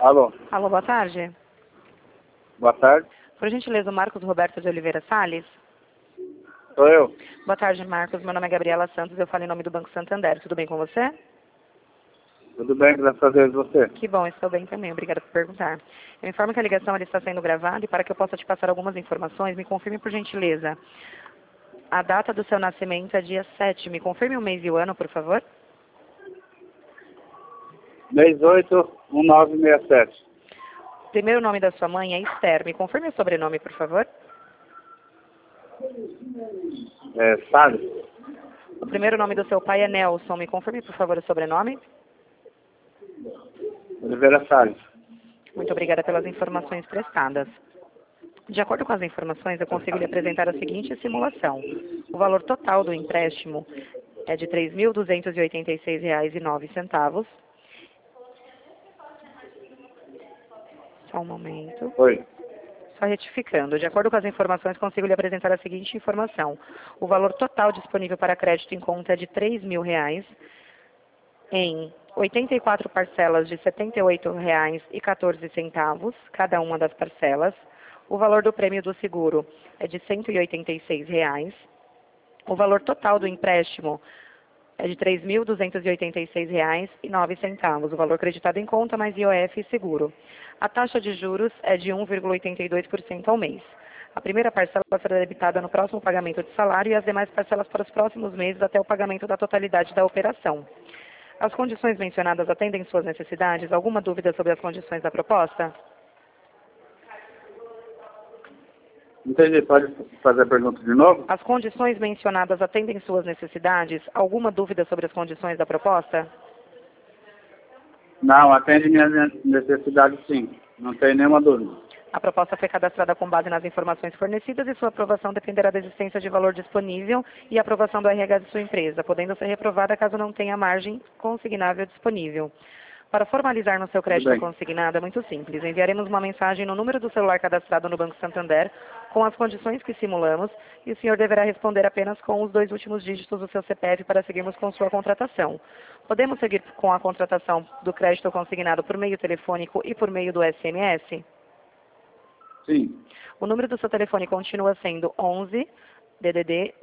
Alô, Alô, boa tarde. boa tarde. Por gentileza, o Marcos Roberto de Oliveira Salles. Sou eu. Boa tarde, Marcos. Meu nome é Gabriela Santos, eu falo em nome do Banco Santander. Tudo bem com você? Tudo bem, graças a Deus, você? Que bom, estou bem também. Obrigada por perguntar. Eu informo que a ligação ela está sendo gravada e para que eu possa te passar algumas informações, me confirme por gentileza. A data do seu nascimento é dia 7. Me confirme o mês e o ano, por favor. Mês 8, 1967. Primeiro nome da sua mãe é Esther. Me confirme o sobrenome, por favor. Salles. O primeiro nome do seu pai é Nelson. Me confirme, por favor, o sobrenome. Oliveira Salles. Muito obrigada pelas informações prestadas. De acordo com as informações, eu consigo lhe apresentar a seguinte simulação. O valor total do empréstimo é de R$ 3.286,09. Só um momento. Oi. Só retificando. De acordo com as informações, consigo lhe apresentar a seguinte informação. O valor total disponível para crédito em conta é de R$ 3.000 em 84 parcelas de R$ 78,14, cada uma das parcelas. O valor do prêmio do seguro é de R$ 186. O valor total do empréstimo é de R$ 3.286,09. O valor creditado em conta mais IOF e seguro. A taxa de juros é de 1,82% ao mês. A primeira parcela será debitada no próximo pagamento de salário e as demais parcelas para os próximos meses até o pagamento da totalidade da operação. As condições mencionadas atendem suas necessidades? Alguma dúvida sobre as condições da proposta? Entendi. Pode fazer a pergunta de novo? As condições mencionadas atendem suas necessidades? Alguma dúvida sobre as condições da proposta? Não, atende minha necessidade, sim. Não tem nenhuma dúvida. A proposta foi cadastrada com base nas informações fornecidas e sua aprovação dependerá da existência de valor disponível e aprovação do RH de sua empresa, podendo ser reprovada caso não tenha margem consignável disponível. Para formalizar no seu crédito consignado é muito simples. Enviaremos uma mensagem no número do celular cadastrado no Banco Santander com as condições que simulamos e o senhor deverá responder apenas com os 2 últimos dígitos do seu CPF para seguirmos com sua contratação. Podemos seguir com a contratação do crédito consignado por meio telefônico e por meio do SMS? Sim. O número do seu telefone continua sendo 11 DDD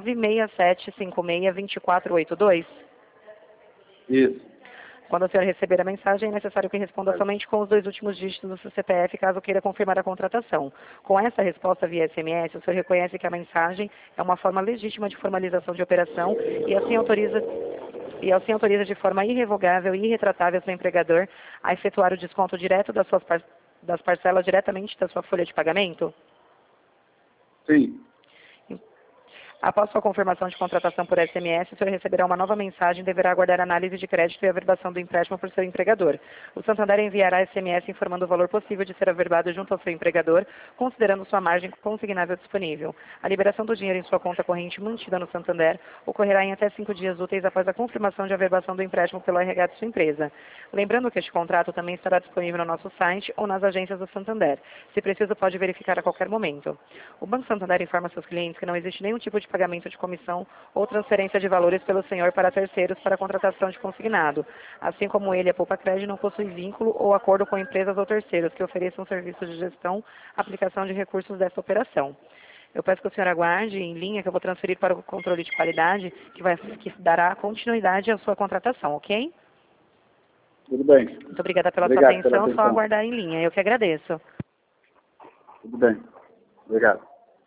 967562482? Isso. Quando o senhor receber a mensagem, é necessário que responda somente com os 2 últimos dígitos do seu CPF, caso queira confirmar a contratação. Com essa resposta via SMS, o senhor reconhece que a mensagem é uma forma legítima de formalização de operação e assim autoriza de forma irrevogável e irretratável seu empregador a efetuar o desconto direto das parcelas diretamente da sua folha de pagamento? Sim. Após sua confirmação de contratação por SMS, o senhor receberá uma nova mensagem e deverá aguardar análise de crédito e averbação do empréstimo por seu empregador. O Santander enviará SMS informando o valor possível de ser averbado junto ao seu empregador, considerando sua margem consignável disponível. A liberação do dinheiro em sua conta corrente mantida no Santander ocorrerá em até 5 dias úteis após a confirmação de averbação do empréstimo pelo RH de sua empresa. Lembrando que este contrato também estará disponível no nosso site ou nas agências do Santander. Se preciso, pode verificar a qualquer momento. O Banco Santander informa seus clientes que não existe nenhum tipo de pagamento de comissão ou transferência de valores pelo senhor para terceiros para a contratação de consignado. Assim como ele, a Poupa Crédito não possui vínculo ou acordo com empresas ou terceiros que ofereçam serviços de gestão, aplicação de recursos dessa operação. Eu peço que o senhor aguarde em linha, que eu vou transferir para o controle de qualidade, que dará continuidade à sua contratação, ok? Tudo bem. Muito obrigada pela sua Obrigado pela atenção, só atenção. aguardar em linha. Eu que agradeço. Tudo bem. Obrigado.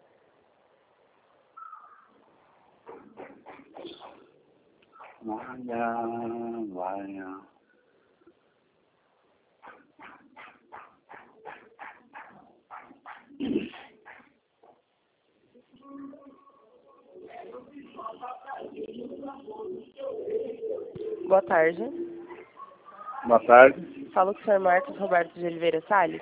Boa tarde. Boa tarde. Falo com o senhor Marcos Roberto de Oliveira Salles.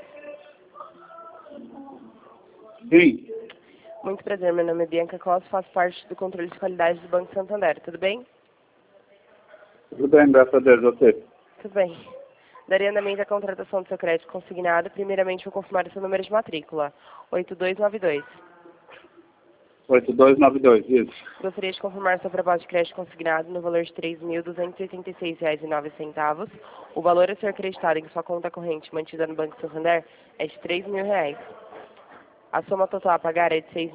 Sim. Muito prazer, meu nome é Bianca Costa, faço parte do controle de qualidade do Banco Santander, tudo bem? Tudo bem, graças a Deus, você. Tudo bem. Daria andamento à contratação do seu crédito consignado. Primeiramente, vou confirmar o seu número de matrícula, 8292. 8292, isso. Gostaria de confirmar sua proposta de crédito consignado no valor de R$ 3.286,09. O valor a ser acreditado em sua conta corrente mantida no Banco Santander é de R$ 3.000. A soma total a pagar é de R$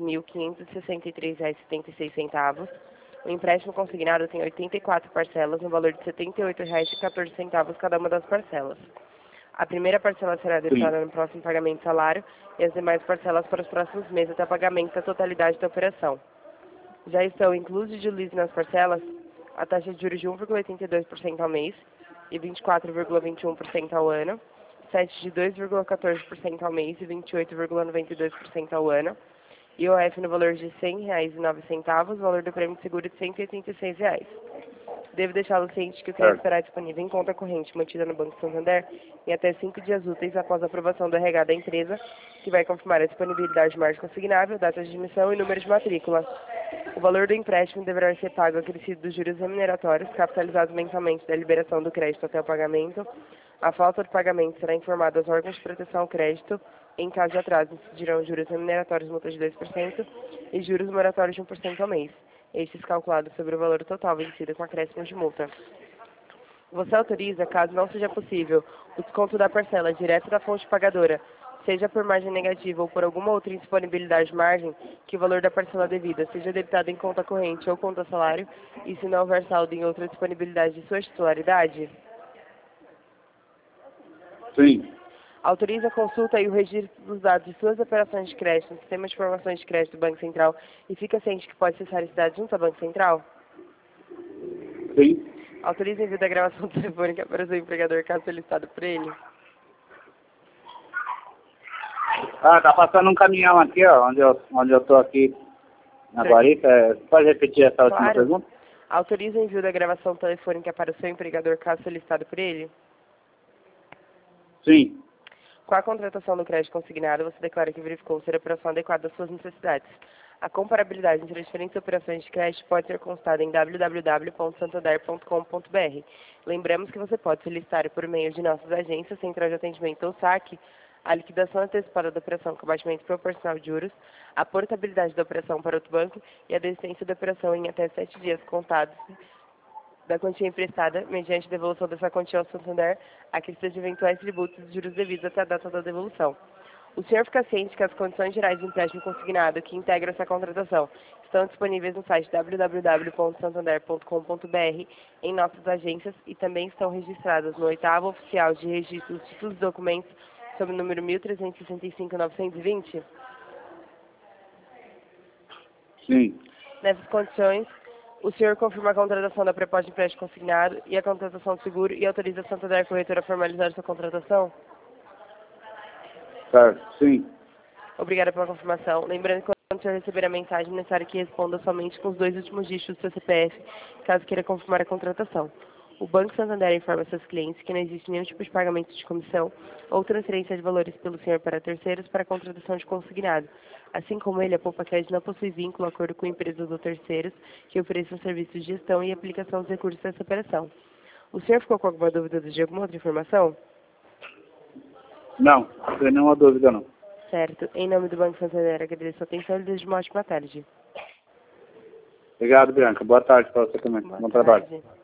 6.563,76. O empréstimo consignado tem 84 parcelas no valor de R$ 78,14 cada uma das parcelas. A primeira parcela será debitada no próximo pagamento de salário e as demais parcelas para os próximos meses até pagamento da totalidade da operação. Já estão inclusos de leasing nas parcelas a taxa de juros de 1,82% ao mês e 24,21% ao ano, sete de 2,14% ao mês e 28,92% ao ano, IOF no valor de R$ 100,09, valor do prêmio de seguro de R$ 186. Devo deixá-lo ciente que o crédito será disponível em conta corrente mantida no Banco Santander em até 5 dias úteis após a aprovação do RH da empresa, que vai confirmar a disponibilidade de margem consignável, data de emissão e número de matrícula. O valor do empréstimo deverá ser pago acrescido dos juros remuneratórios, capitalizados mensalmente da liberação do crédito até o pagamento. A falta de pagamento será informada aos órgãos de proteção ao crédito. Em caso de atraso, incidirão juros remuneratórios multas de 2% e juros moratórios de 1% ao mês. Estes calculados sobre o valor total vencido com acréscimo de multa. Você autoriza, caso não seja possível, o desconto da parcela direto da fonte pagadora, seja por margem negativa ou por alguma outra indisponibilidade de margem, que o valor da parcela devida seja debitado em conta corrente ou conta salário, e se não houver saldo em outra disponibilidade de sua titularidade? Sim. Autoriza a consulta e o registro dos dados de suas operações de crédito no Sistema de Informações de Crédito do Banco Central e fica ciente que pode cessar esse dado junto ao Banco Central? Sim. Autoriza o envio da gravação telefônica para o seu empregador caso solicitado por ele? Tá passando um caminhão aqui, ó, onde eu tô aqui na guarita. Pode repetir essa última pergunta? Autoriza o envio da gravação telefônica para o seu empregador caso solicitado por ele? Sim. Com a contratação do crédito consignado, você declara que verificou ser a operação adequada às suas necessidades. A comparabilidade entre as diferentes operações de crédito pode ser consultada em www.santander.com.br. Lembramos que você pode solicitar por meio de nossas agências, central de atendimento ou saque, a liquidação antecipada da operação com abatimento proporcional de juros, a portabilidade da operação para outro banco e a desistência da operação em até 7 dias contados da quantia emprestada, mediante devolução dessa quantia ao Santander, a crista de eventuais tributos e juros devidos até a data da devolução. O senhor fica ciente que as condições gerais de empréstimo consignado que integram essa contratação estão disponíveis no site www.santander.com.br, em nossas agências, e também estão registradas no 8º Oficial de Registro dos Títulos e Documentos, sob o número 1365-920? Sim. Nessas condições, o senhor confirma a contratação da proposta de empréstimo consignado e a contratação do seguro e autoriza a Santander Corretora a formalizar sua contratação? Certo, sim. Obrigada pela confirmação. Lembrando que quando o senhor receber a mensagem, é necessário que responda somente com os 2 últimos dígitos do seu CPF, caso queira confirmar a contratação. O Banco Santander informa seus clientes que não existe nenhum tipo de pagamento de comissão ou transferência de valores pelo senhor para terceiros para a contratação de consignado. Assim como ele, a Poupa Cash não possui vínculo, acordo com empresas ou terceiros que ofereçam serviços de gestão e aplicação dos recursos dessa operação. O senhor ficou com alguma dúvida de alguma outra informação? Não, não tem nenhuma dúvida não. Certo. Em nome do Banco Santander, agradeço a atenção e desejo uma ótima tarde. Obrigado, Bianca. Boa tarde para você também. Bom trabalho. Tarde.